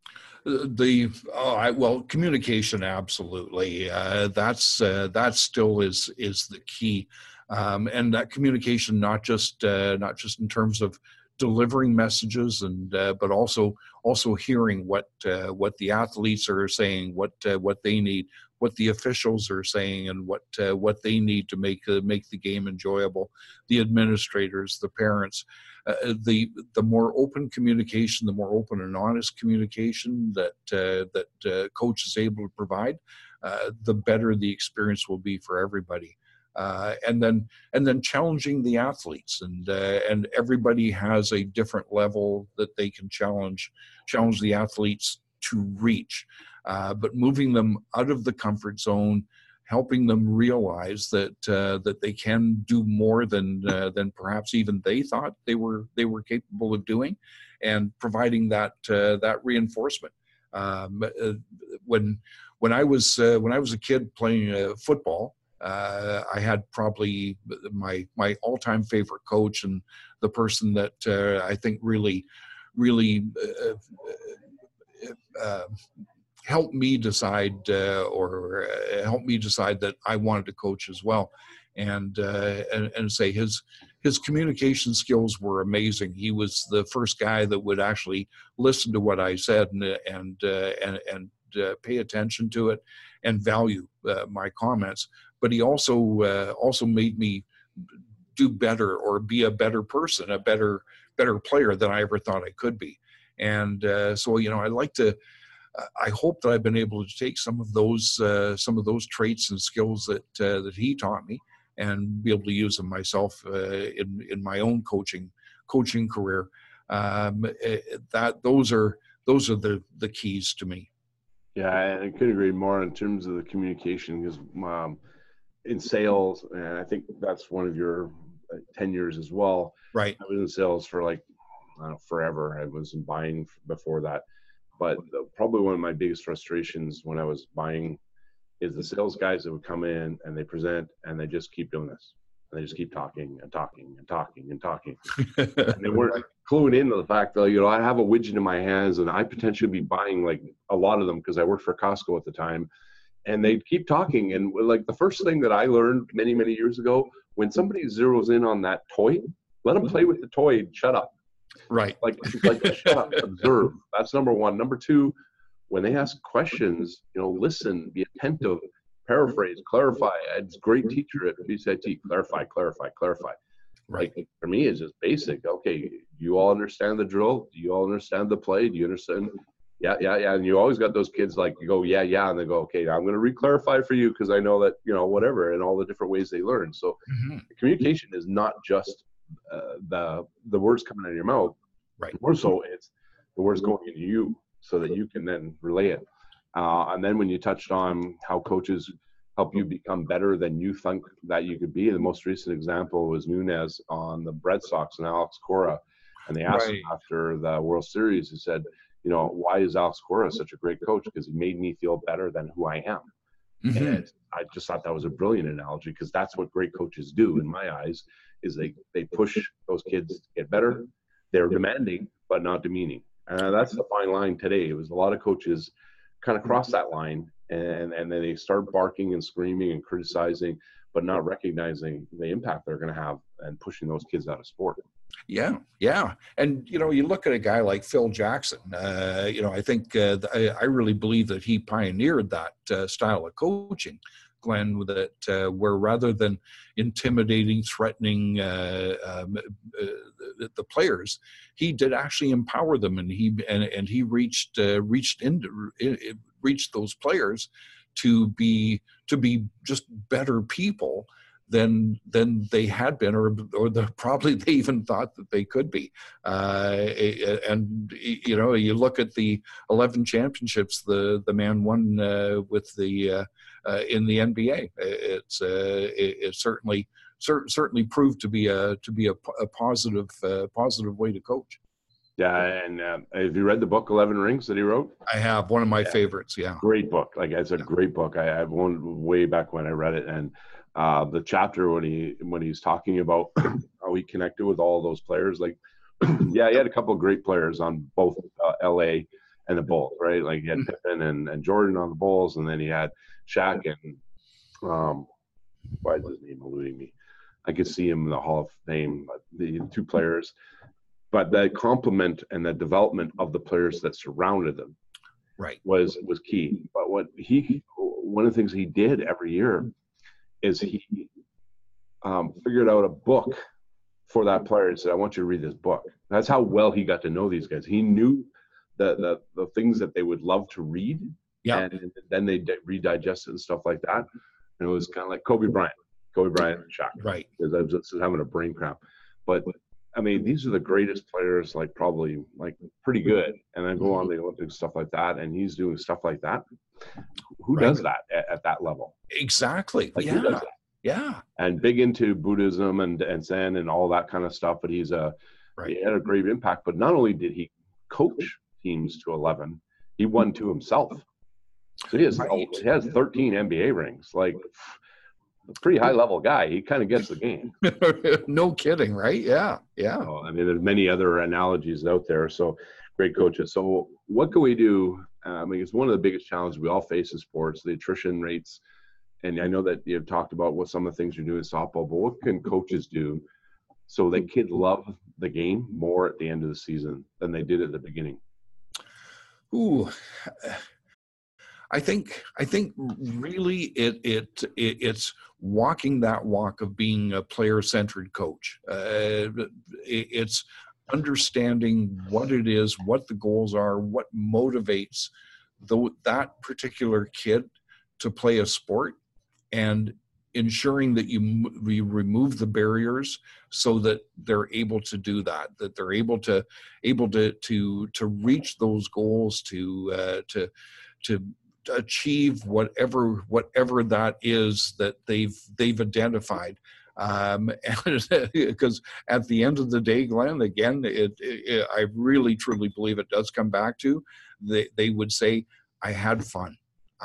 Communication, absolutely. That still is the key, and that communication not just in terms of delivering messages but also hearing what the athletes are saying, what they need, the officials are saying and what they need to make the game enjoyable. The administrators, the parents, the more open communication, the more open and honest communication that coach is able to provide, the better the experience will be for everybody. And then challenging the athletes, and everybody has a different level that they can challenge the athletes to reach, but moving them out of the comfort zone, helping them realize that they can do more than perhaps even they thought they were capable of doing, and providing that reinforcement. When I was a kid playing football, I had probably my all-time favorite coach, and the person that I think really helped me decide helped me decide that I wanted to coach as well, and say his communication skills were amazing. He was the first guy that would actually listen to what I said and pay attention to it and value my comments. But he also made me do better, or be a better person, a better player than I ever thought I could be. And so I hope that I've been able to take some of those traits and skills that he taught me, and be able to use them myself in my own coaching career. Those are the keys to me. Yeah, I couldn't agree more in terms of the communication, because in sales, and I think that's one of your tenures as well. Right. I was in sales for forever. I was in buying before that. But probably one of my biggest frustrations when I was buying is the sales guys that would come in and they present and they just keep doing this. And they just keep talking and talking and talking and talking. And they weren't cluing into the fact that, I have a widget in my hands and I potentially be buying like a lot of them, because I worked for Costco at the time. And they'd keep talking. And like the first thing that I learned many, many years ago, when somebody zeroes in on that toy, let them play with the toy and shut up. Right. Like shut up, observe. That's number one. Number two, when they ask questions, listen, be attentive, paraphrase, clarify. It's a great teacher at BCIT. Clarify. Right. Like for me, it's just basic. Okay, do you all understand the drill? Do you all understand the play? Do you understand? Yeah. And you always got those kids like, you go, yeah. And they go, okay, I'm going to re-clarify for you, because I know that, whatever, and all the different ways they learn. So communication is not just the words coming out of your mouth. Right. More so, it's the words going into you, so that you can then relay it. And then when you touched on how coaches help you become better than you think that you could be, the most recent example was Nunez on the Red Sox and Alex Cora. And they asked him after the World Series, he said, why is Alex Cora such a great coach? Because he made me feel better than who I am. And I just thought that was a brilliant analogy, because that's what great coaches do, in my eyes, is they push those kids to get better. They're demanding, but not demeaning. That's the fine line today. It was a lot of coaches kind of cross that line, and then they start barking and screaming and criticizing, but not recognizing the impact they're going to have and pushing those kids out of sport. Yeah. And, you look at a guy like Phil Jackson, I think I really believe that he pioneered that style of coaching, Glenn, that where rather than intimidating, threatening the players, he did actually empower them, and he reached those players to be just better people than they had been, or probably they even thought that they could be. And you look at the 11 championships the man won with the in the NBA. It certainly proved to be a positive way to coach. Yeah, and have you read the book 11 Rings that he wrote? I have. One of my favorites. Yeah, great book. Like, it's a great book. I have one way back when I read it, and the chapter when he's talking about how he connected with all those players, like, he had a couple of great players on both LA and the Bulls, right? Like, he had Pippen and Jordan on the Bulls, and then he had Shaq and why is his name eluding me? I could see him in the Hall of Fame, the two players. But the complement and the development of the players that surrounded them, was key. But what one of the things he did every year is he figured out a book for that player and said, I want you to read this book. That's how well he got to know these guys. He knew the things that they would love to read, and then they redigest it and stuff like that. And it was kind of like Kobe Bryant and Shaq. Right. Because I was just having a brain cramp. But I mean, these are the greatest players, like probably like pretty good. And then go on the Olympics, stuff like that. And he's doing stuff like that. Who does that at that level? Exactly. Like, who does that? Yeah. And big into Buddhism and Zen and all that kind of stuff. But he had a great impact. But not only did he coach teams to 11, he won 2 himself. So he has 13 NBA rings. Like, a pretty high level guy. He kind of gets the game. No kidding, right? Yeah. So, I mean, there's many other analogies out there. So great coaches. So what can we do? I mean, it's one of the biggest challenges we all face in sports, the attrition rates. And I know that you've talked about what some of the things you're doing in softball, but what can coaches do so that kids love the game more at the end of the season than they did at the beginning? Ooh, I think really it's walking that walk of being a player-centered coach. It's understanding what it is, what the goals are, what motivates that particular kid to play a sport, and ensuring that you remove the barriers so that they're able to do that they're able to reach those goals, to achieve whatever that is that they've identified. And because at the end of the day, Glenn, again, I really truly believe it does come back to they would say, I had fun.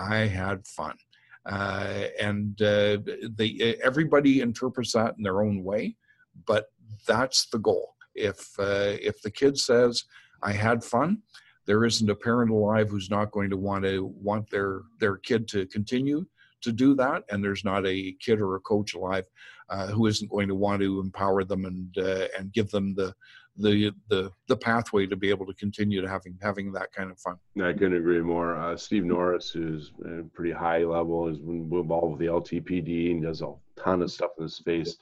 Everybody interprets that in their own way, but that's the goal. If the kid says, I had fun, there isn't a parent alive who's not going to want their kid to continue to do that, and there's not a kid or a coach alive who isn't going to want to empower them and give them the pathway to be able to continue to having that kind of fun. I couldn't agree more. Steve Norris, who's a pretty high level, is involved with the LTPD and does a ton of stuff in the space.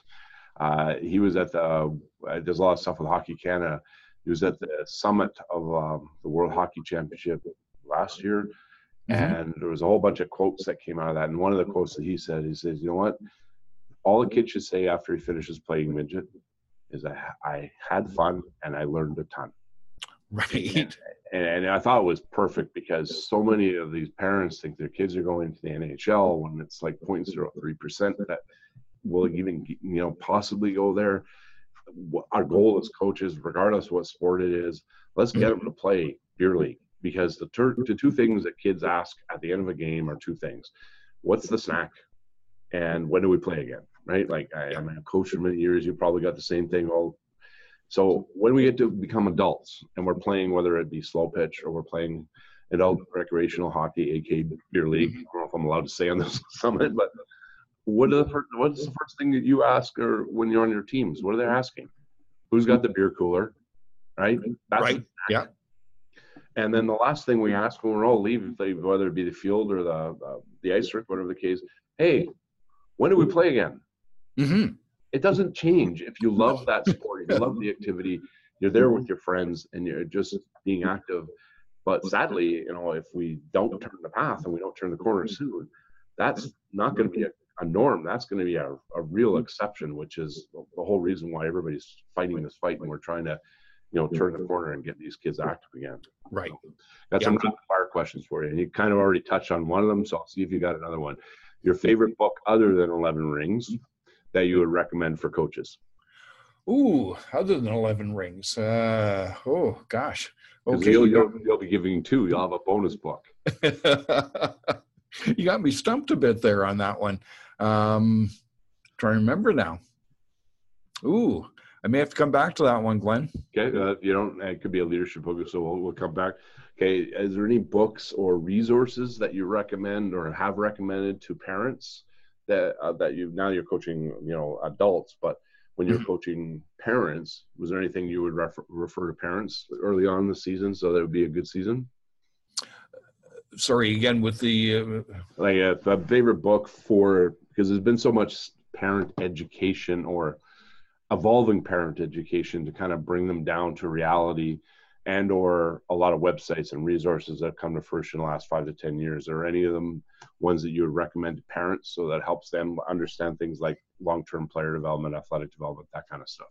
He was at does a lot of stuff with Hockey Canada. He was at the summit of the World Hockey Championship last year, and there was a whole bunch of quotes that came out of that. And one of the quotes that he says, you know what? All a kid should say after he finishes playing midget is, I had fun and I learned a ton. Right. And I thought it was perfect, because so many of these parents think their kids are going to the NHL when it's like 0.03% that will even, possibly go there. Our goal as coaches, regardless of what sport it is, let's get them to play beer league, because the two things that kids ask at the end of a game are two things. What's the snack? And when do we play again? Right? Like, I'm a coach for many years. You probably got the same thing. So when we get to become adults and we're playing, whether it be slow pitch or we're playing adult recreational hockey, aka beer league, I don't know if I'm allowed to say on this summit, but what's the first thing that you ask, or when you're on your teams? What are they asking? Who's got the beer cooler? Right? That's right. Yeah. And then the last thing we ask when we're all leaving, whether it be the field or the ice rink, whatever the case, hey, when do we play again? Mm-hmm. It doesn't change. If you love that sport, you love the activity, you're there with your friends and you're just being active. But sadly, if we don't turn the path and we don't turn the corner soon, that's not going to be a norm. That's going to be a real exception, which is the whole reason why everybody's fighting this fight, and we're trying to, turn the corner and get these kids active again. Right. Got some rapid fire questions for you. And you kind of already touched on one of them, so I'll see if you got another one. Your favorite book other than 11 Rings that you would recommend for coaches? Ooh, other than 11 Rings. Oh, gosh. Okay. You'll be giving 2. You'll have a bonus book. You got me stumped a bit there on that one. Trying to remember now. Ooh, I may have to come back to that one, Glenn. Okay. It could be a leadership book, so we'll come back. Okay. Is there any books or resources that you recommend or have recommended to parents that now you're coaching, adults, but when you're coaching parents, was there anything you would refer to parents early on in the season so that it would be a good season? Sorry, again, with the, Like a favorite book for, because there's been so much parent education or evolving parent education to kind of bring them down to reality, and or a lot of websites and resources that have come to fruition in the last 5 to 10 years. Are any of them ones that you would recommend to parents so that helps them understand things like long-term player development, athletic development, that kind of stuff?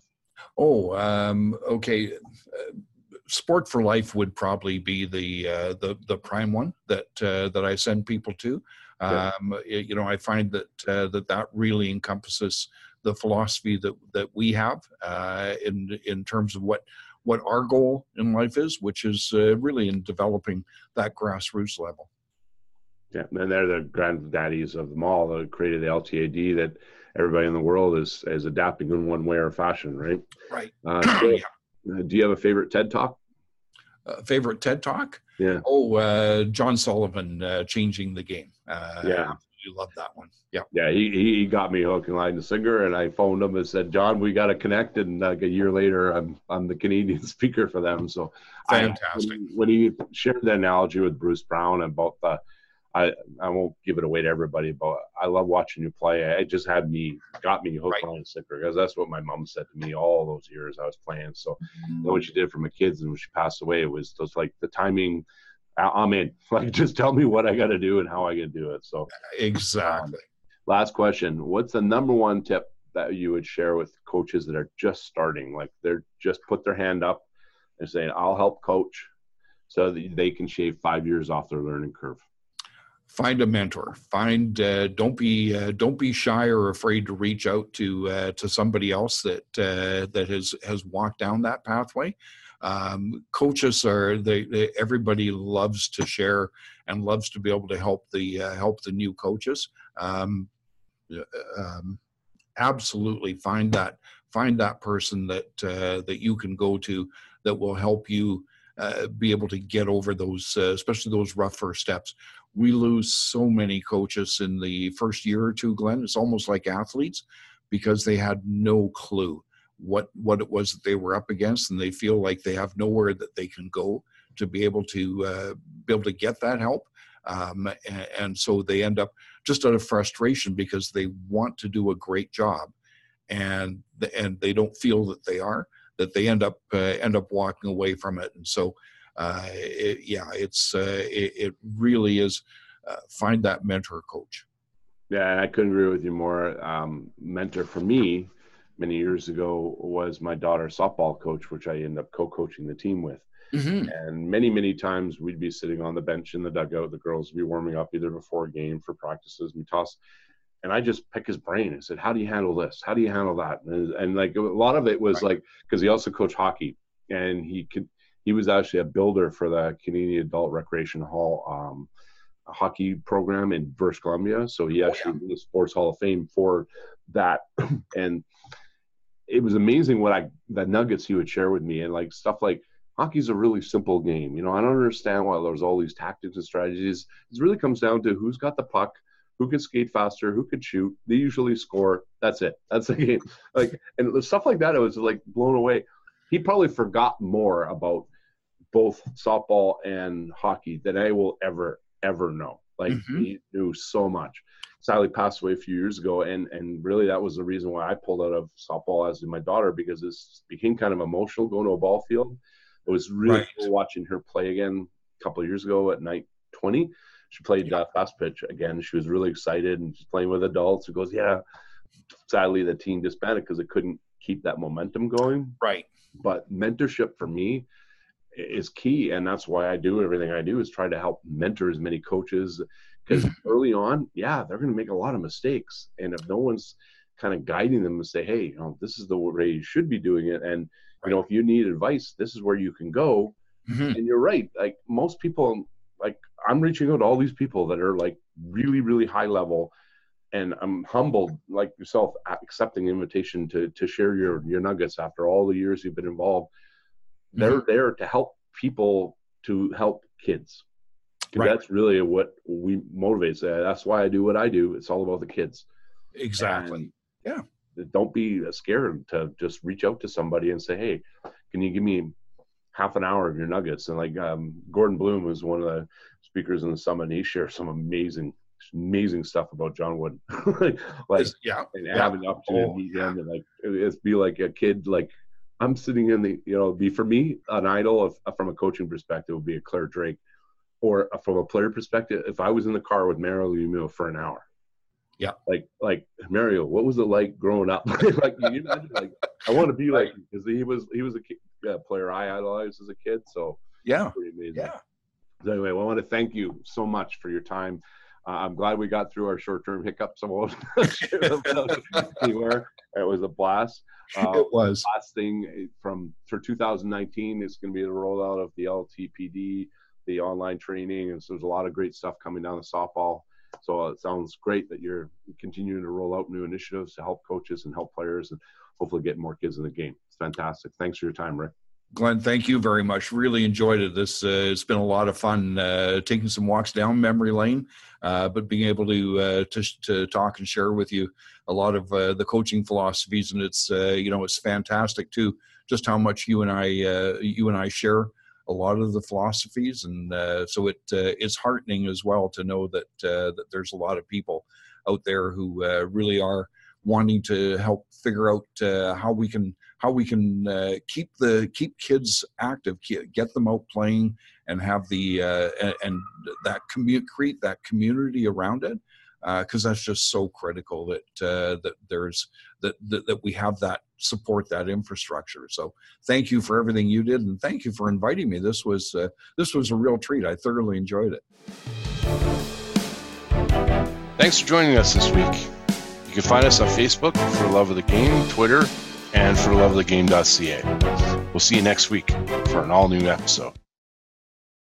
okay. Sport for Life would probably be the prime one that I send people to. Yeah. I find that really encompasses the philosophy that we have in terms of what our goal in life is, which is really in developing that grassroots level. Yeah, and they're the granddaddies of them all that created the LTAD that everybody in the world is adapting in one way or fashion, right? Right. So, do you have a favorite TED Talk? Favorite TED Talk? Yeah. John Sullivan, Changing the Game. Yeah. You love that one. Yeah. Yeah, he got me hook and line and sinker, and I phoned him and said, John, we got to connect. And like a year later, I'm the Canadian speaker for them. So fantastic. When he shared the analogy with Bruce Brown about I won't give it away to everybody, but I love watching you play. It just got me hook, line, and sinker, because that's what my mom said to me all those years I was playing. So what she did for my kids, and when she passed away, it was just like the timing. I'm in. Like, just tell me what I got to do and how I can do it. So exactly. Last question: what's the number one tip that you would share with coaches that are just starting? Like, they're just put their hand up and saying, "I'll help coach," so that they can shave 5 years off their learning curve. Find a mentor. Don't be shy or afraid to reach out to somebody else that has walked down that pathway. Coaches everybody loves to share and loves to be able to help the new coaches. Absolutely find that person that you can go to that will help you be able to get over those, especially those rough first steps. We lose so many coaches in the first year or two, Glenn. It's almost like athletes, because they had no clue what it was that they were up against, and they feel like they have nowhere that they can go to be able to get that help. And so they end up just out of frustration because they want to do a great job, and they don't feel that they end up walking away from it. And so it really is find that mentor coach. Yeah, I couldn't agree with you more. Mentor for me many years ago was my daughter's softball coach, which I ended up co-coaching the team with. Mm-hmm. And many, many times we'd be sitting on the bench in the dugout. The girls would be warming up either before a game for practices, and we toss. And I just pick his brain. I said, "How do you handle this? How do you handle that?" And like a lot of it was like, because he also coached hockey, and he was actually a builder for the Canadian Adult Recreation Hall hockey program in British Columbia. So he actually won the Sports Hall of Fame for that. And it was amazing the nuggets he would share with me, and like stuff like, hockey's a really simple game. I don't understand why there's all these tactics and strategies. It really comes down to who's got the puck, who can skate faster, who can shoot. They usually score. That's it. That's the game. Like, and stuff like that, I was like blown away. He probably forgot more about both softball and hockey than I will ever know. Like, he knew so much. Sadly passed away a few years ago, and really that was the reason why I pulled out of softball, as did my daughter, because it became kind of emotional going to a ball field. It was really cool watching her play again a couple of years ago at night 20. She played fast pitch again. She was really excited, and she's playing with adults. It goes, sadly the team disbanded because it couldn't keep that momentum going. Right. But mentorship for me is key, and that's why I do everything I do, is try to help mentor as many coaches, because early on, they're going to make a lot of mistakes, and if no one's kind of guiding them and say, hey, this is the way you should be doing it, and if you need advice, this is where you can go. And you're right, like most people, like I'm reaching out to all these people that are like really, really high level, and I'm humbled, like yourself, accepting the invitation to share your nuggets after all the years you've been involved. They're there to help people, to help kids. That's really what we motivates. That's why I do what I do. It's all about the kids. Exactly. Don't be scared to just reach out to somebody and say, hey, can you give me half an hour of your nuggets. And like Gordon Bloom was one of the speakers in the summit, and he shared some amazing stuff about John Wooden. And having the opportunity to meet him, and like it's be like a kid. Like I'm sitting in the, be for me an idol from a coaching perspective would be a Claire Drake, or from a player perspective, if I was in the car with Mario Lemieux for an hour. Yeah. Like Mario, what was it like growing up? Like, can you imagine? Like, I want to be like, because he was a player I idolized as a kid. So pretty amazing. Yeah. So anyway, well, I want to thank you so much for your time. I'm glad we got through our short-term hiccups. Anywhere. It was a blast. It was. Last thing for 2019 is going to be the rollout of the LTPD, the online training, and so there's a lot of great stuff coming down the softball. So it sounds great that you're continuing to roll out new initiatives to help coaches and help players and hopefully get more kids in the game. It's fantastic. Thanks for your time, Rick. Glenn, thank you very much. Really enjoyed it. It's been a lot of fun taking some walks down memory lane, but being able to talk and share with you a lot of the coaching philosophies, and it's fantastic too, just how much you and I share a lot of the philosophies, and so it's heartening as well to know that there's a lot of people out there who really are wanting to help figure out how we can keep kids active, get them out playing, and have create that community around it, because that's just so critical that we have that support, that infrastructure. So thank you for everything you did, and thank you for inviting me. This was a real treat. I thoroughly enjoyed it. Thanks for joining us this week. You can find us on Facebook for Love of the Game, Twitter, and for loveofthegame.ca. We'll see you next week for an all-new episode.